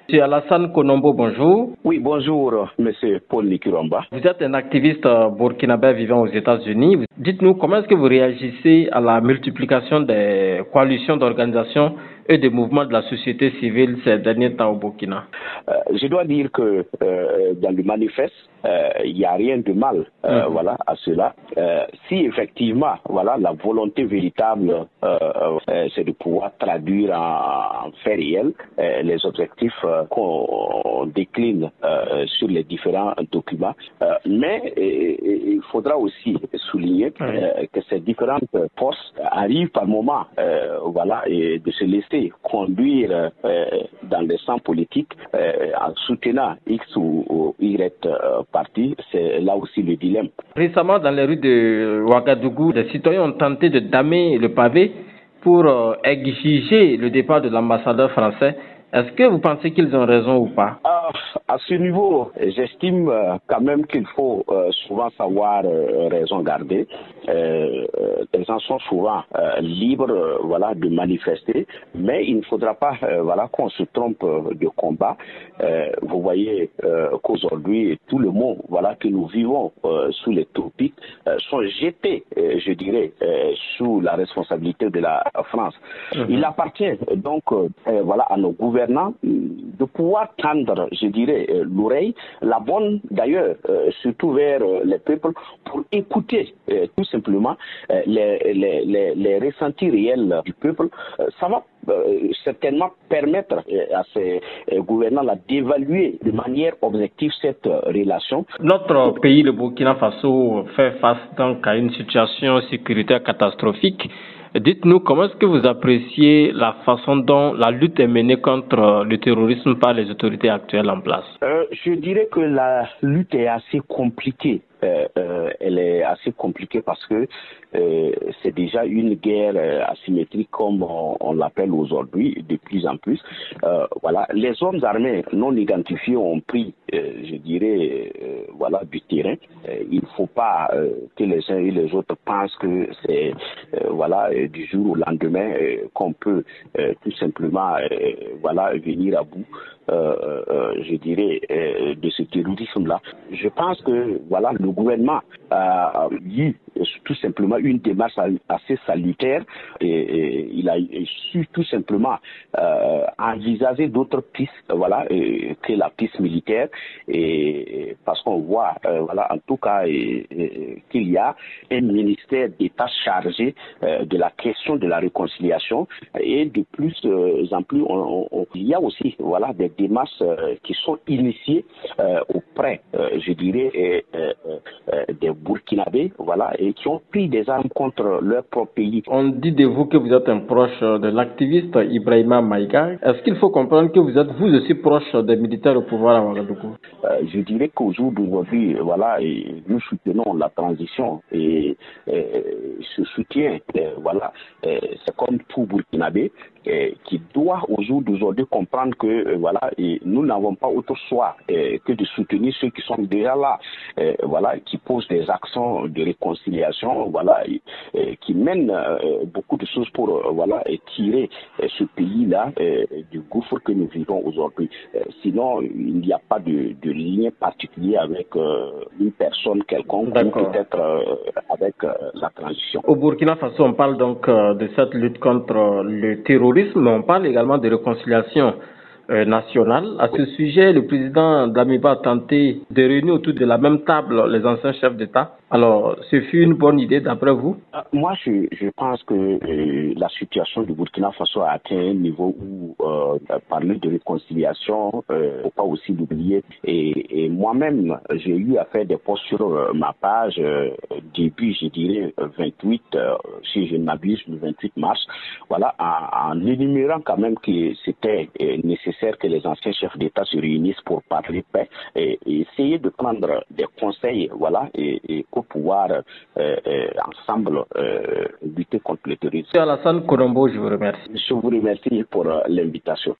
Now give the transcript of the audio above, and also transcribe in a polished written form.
Monsieur Alassane Konombo, bonjour. Oui, bonjour, monsieur Paul Nikuramba. Vous êtes un activiste burkinabé vivant aux États-Unis. Dites-nous, comment est-ce que vous réagissez à la multiplication des coalitions d'organisations et des mouvements de la société civile ces derniers temps au Burkina? Je dois dire que dans le manifeste, il n'y a rien de mal voilà, à cela. Si effectivement voilà, la volonté véritable, c'est de pouvoir traduire en fait réel les objectifs qu'on décline sur les différents documents. Mais il faudra aussi souligner que ces différentes forces arrivent par moment voilà, et de se laisser conduire dans les champs politiques en soutenant X ou Y parti. C'est là aussi le dilemme. Récemment, dans les rues de Ouagadougou, des citoyens ont tenté de damer le pavé pour exiger le départ de l'ambassadeur français. Est-ce que vous pensez qu'ils ont raison ou pas? À ce niveau, j'estime quand même qu'il faut souvent savoir raison garder. Les gens sont souvent libres voilà, de manifester, mais il ne faudra pas voilà, qu'on se trompe de combat. Vous voyez qu'aujourd'hui, tout le monde voilà, que nous vivons sous les tropiques sont jetés, je dirais, sous la responsabilité de la France. Il appartient donc voilà, à nos gouvernants de pouvoir tendre, je dirais, l'oreille, la bonne d'ailleurs, surtout vers les peuples, pour écouter tout simplement les ressentis réels du peuple. Ça va certainement permettre à ces gouvernants-là d'évaluer de manière objective cette relation. Notre pays, le Burkina Faso, fait face donc à une situation sécuritaire catastrophique. Dites-nous, comment est-ce que vous appréciez la façon dont la lutte est menée contre le terrorisme par les autorités actuelles en place? Je dirais que la lutte est assez compliquée. Elle est assez compliquée parce que c'est déjà une guerre asymétrique comme on l'appelle aujourd'hui de plus en plus. Voilà, les hommes armés non identifiés ont pris, je dirais, voilà, du terrain. Il ne faut pas que les uns et les autres pensent que c'est voilà du jour au lendemain qu'on peut tout simplement voilà venir à bout. Je dirais, de ce terrorisme-là. Je pense que voilà, le gouvernement a eu tout simplement une démarche assez salutaire et il a su tout simplement envisager d'autres pistes voilà, que la piste militaire et parce qu'on voit voilà, en tout cas qu'il y a un ministère d'État chargé de la question de la réconciliation et de plus en plus il y a aussi voilà, des démarches qui sont initiées auprès, je dirais, des Burkinabés, voilà, et qui ont pris des armes contre leur propre pays. On dit de vous que vous êtes un proche de l'activiste Ibrahima Maïga. Est-ce qu'il faut comprendre que vous êtes vous aussi proche des militaires au pouvoir à Ouagadougou? Je dirais qu'au jour d'aujourd'hui, voilà, nous soutenons la transition et ce soutien, voilà, c'est comme tout Burkinabé qui doit au jour d'aujourd'hui comprendre que voilà, nous n'avons pas autre choix que de soutenir ceux qui sont déjà là, voilà, qui posent des actions de réconciliation, voilà, qui mènent beaucoup de choses pour voilà, tirer ce pays-là du gouffre que nous vivons aujourd'hui. Sinon, il n'y a pas de lien particulier avec une personne quelconque ou peut-être avec la transition. Au Burkina Faso, on parle donc de cette lutte contre le terrorisme, mais on parle également de réconciliation nationale. À ce sujet, le président Damiba a tenté de réunir autour de la même table les anciens chefs d'État. Alors, ce fut une bonne idée d'après vous? Moi, je pense que la situation du Burkina Faso a atteint un niveau où parler de réconciliation, faut pas aussi l'oublier. Et moi-même, j'ai eu à faire des posts sur ma page début, je dirais, 28, si je ne m'abuse, le 28 mars, voilà, en énumérant quand même que c'était nécessaire que les anciens chefs d'État se réunissent pour parler paix et essayer de prendre des conseils, voilà, et pour pouvoir ensemble lutter contre le terrorisme. Monsieur Alassane Konombo, je vous remercie. Je vous remercie pour l'invitation.